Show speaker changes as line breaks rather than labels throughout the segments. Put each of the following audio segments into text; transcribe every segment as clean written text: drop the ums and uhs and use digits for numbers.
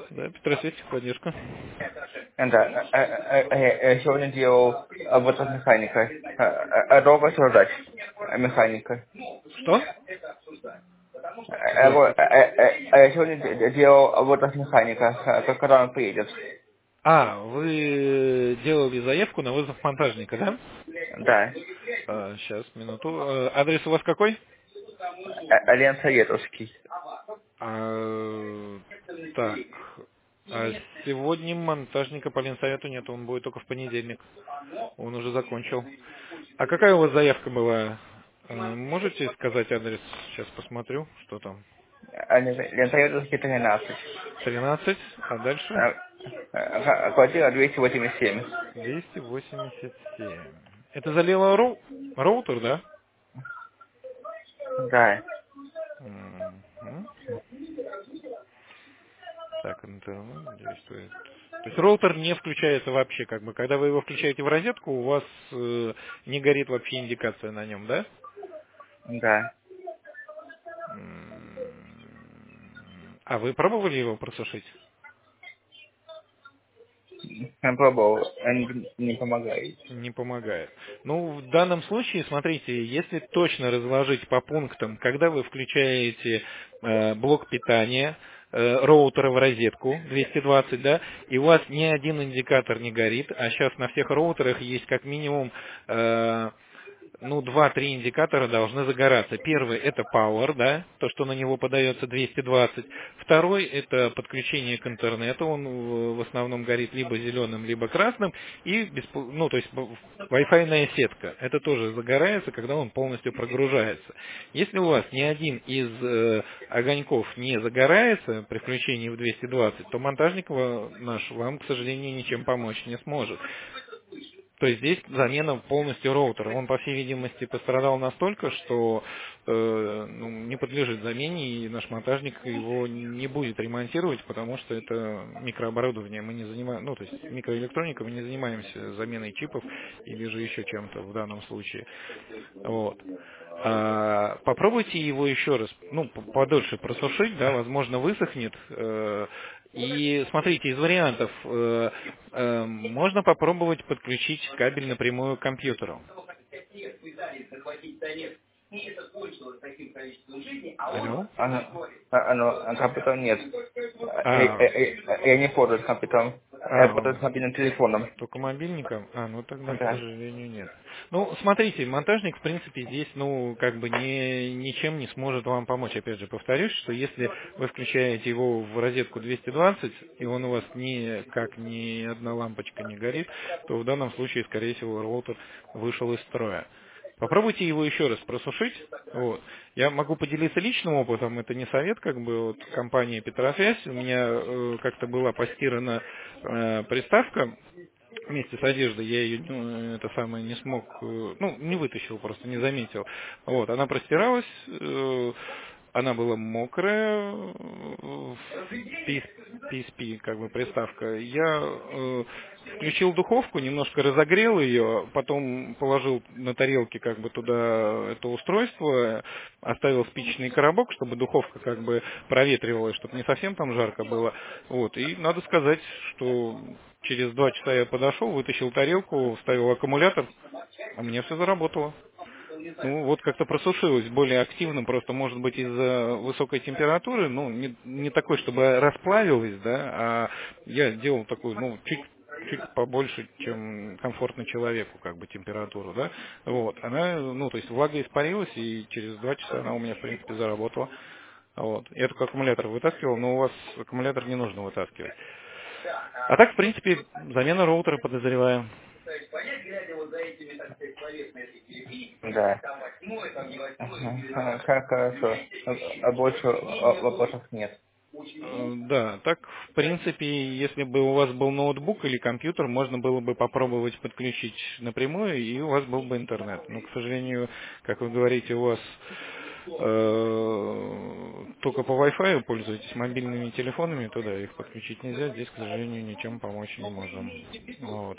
Да, Петросветик, поддержка.
Да, я сегодня делал обучать механика. Долго ждать механика.
Что? Здравствуйте.
Я сегодня делал обучать механика, когда он приедет.
А, вы делали заявку на вызов монтажника, да?
Да.
Сейчас, минуту. Адрес у вас какой?
Лен Советовский.
А, так. А сегодня монтажника по Ленсовету нет, он будет только в понедельник. Он уже закончил. А какая у вас заявка была? Можете сказать адрес? Сейчас посмотрю, что там.
Лен Советовский 13.
13, а дальше?
Квартира 287.
287. Это залило роутер, да?
Да.
Мгм. Так, интернет действует. То есть роутер не включается вообще, как бы, когда вы его включаете в розетку, у вас не горит вообще индикация на нем, да?
Да.
А вы пробовали его просушить?
Я пробовал, не помогает.
Не помогает. Ну, в данном случае, смотрите, если точно разложить по пунктам, когда вы включаете блок питания, роутера в розетку 220, да, и у вас ни один индикатор не горит, а сейчас на всех роутерах есть как минимум ну, два-три индикатора должны загораться. Первый — это Power, да, то, что на него подается 220. Второй — это подключение к интернету, он в основном горит либо зеленым, либо красным. И, ну, то есть Wi-Fi сетка, это тоже загорается, когда он полностью прогружается. Если у вас ни один из огоньков не загорается при включении в 220, то монтажник наш вам, к сожалению, ничем помочь не сможет. То есть здесь замена полностью роутера. Он, по всей видимости, пострадал настолько, что ну, не подлежит замене, и наш монтажник его не будет ремонтировать, потому что это микрооборудование. Мы не занимаем, ну, то есть микроэлектроника, мы не занимаемся заменой чипов или же еще чем-то в данном случае. Вот. Попробуйте его еще раз, ну, подольше просушить, да, возможно, высохнет. И смотрите, из вариантов можно попробовать подключить кабель напрямую к компьютеру. Алло?
Компьютер нет.
А,
Я не пользуюсь компьютером. Я пользуюсь мобильным телефоном.
только мобильником? Ну тогда, к
Да.
сожалению, нет. Ну, смотрите, монтажник, в принципе, здесь, ну, как бы ничем не сможет вам помочь. Опять же, повторюсь, что если вы включаете его в розетку 220, и он у вас никак ни одна лампочка не горит, то в данном случае, скорее всего, роутер вышел из строя. Попробуйте его еще раз просушить. Вот. Я могу поделиться личным опытом, это не совет, как бы, вот компания Петросвязь. У меня как-то была постирана приставка вместе с одеждой, я ее это самое не смог, ну, не вытащил, просто не заметил. Вот, она простиралась, она была мокрая, PSP, как бы приставка. Я включил духовку, немножко разогрел ее, потом положил на тарелке как бы туда это устройство, оставил спичечный коробок, чтобы духовка как бы проветривалась, чтобы не совсем там жарко было. Вот, и надо сказать, что через 2 часа я подошел, вытащил тарелку, вставил аккумулятор, а мне все заработало. Ну, вот как-то просушилось более активно, просто, может быть, из-за высокой температуры, ну, не такой, чтобы расплавилось, да, а я делал такую, ну, чуть побольше, чем комфортно человеку, как бы, температуру, да, вот, она, ну, то есть влага испарилась, и через 2 часа она у меня, в принципе, заработала, вот. Я только аккумулятор вытаскивал, но у вас аккумулятор не нужно вытаскивать. А так, в принципе, замена роутера подозреваю.
Да. Хорошо. А больше вопросов нет.
Да, так, в принципе, если бы у вас был ноутбук или компьютер, можно было бы попробовать подключить напрямую, и у вас был бы интернет. Но, к сожалению, как вы говорите, у вас только по Wi-Fi пользуетесь мобильными телефонами, туда их подключить нельзя, здесь, к сожалению, ничем помочь не можем. Вот.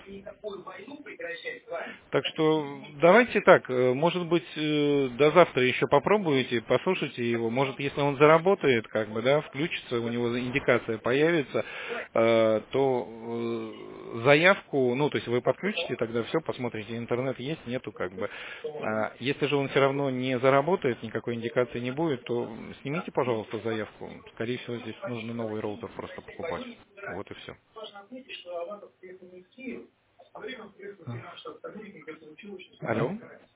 Так что давайте так, может быть, до завтра еще попробуйте, послушайте его. Может, если он заработает, как бы, да, включится, у него индикация появится, то заявку, ну, то есть вы подключите, тогда все, посмотрите, интернет есть, нету, как бы. Если же он все равно не заработает, никакой индикации не будет, то снимите, пожалуйста, заявку. Скорее всего, здесь нужно новый роутер просто покупать. Вот и все. Алло?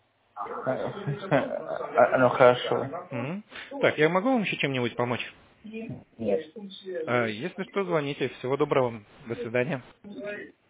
Ну, хорошо.
Мгм. Так, я могу вам еще чем-нибудь помочь?
Нет.
Если что, звоните. Всего доброго. До свидания.